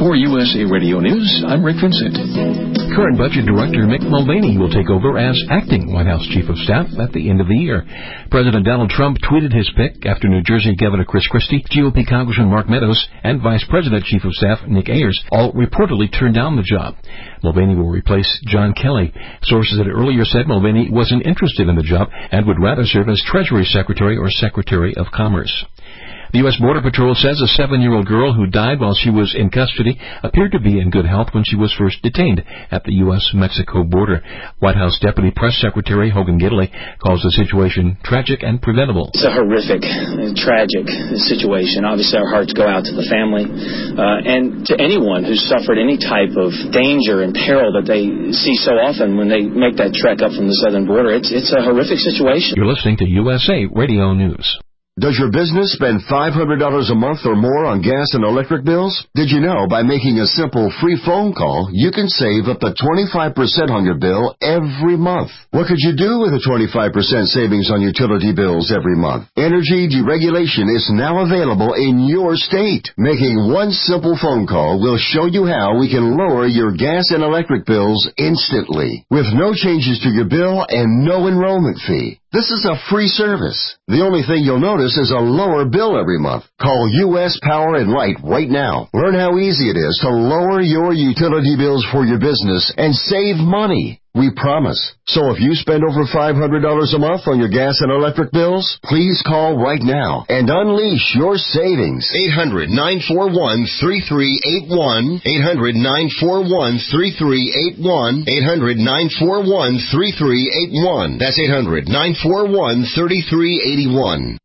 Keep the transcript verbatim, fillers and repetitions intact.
For U S A Radio News, I'm Rick Vincent. Current Budget Director Mick Mulvaney will take over as acting White House Chief of Staff at the end of the year. President Donald Trump tweeted his pick after New Jersey Governor Chris Christie, G O P Congressman Mark Meadows, and Vice President Chief of Staff Nick Ayers all reportedly turned down the job. Mulvaney will replace John Kelly. Sources had earlier said Mulvaney wasn't interested in the job and would rather serve as Treasury Secretary or Secretary of Commerce. The U S Border Patrol says a seven-year-old girl who died while she was in custody appeared to be in good health when she was first detained at the U S Mexico border. White House Deputy Press Secretary Hogan Gidley calls the situation tragic and preventable. It's a horrific, tragic situation. Obviously, our hearts go out to the family uh, and to anyone who's suffered any type of danger and peril that they see so often when they make that trek up from the southern border. It's, it's a horrific situation. You're listening to U S A Radio News. Does your business spend five hundred dollars a month or more on gas and electric bills? Did you know by making a simple free phone call, you can save up to twenty-five percent on your bill every month? What could you do with a twenty-five percent savings on utility bills every month? Energy deregulation is now available in your state. Making one simple phone call will show you how we can lower your gas and electric bills instantly, with no changes to your bill and no enrollment fee. This is a free service. The only thing you'll notice is a lower bill every month. Call U S Power and Light right now. Learn how easy it is to lower your utility bills for your business and save money. We promise. So if you spend over five hundred dollars a month on your gas and electric bills, please call right now and unleash your savings. eight hundred, nine four one, three three eight one. eight hundred, nine four one, three three eight one. eight hundred, nine four one, three three eight one. That's eight hundred, nine four one, three three eight one.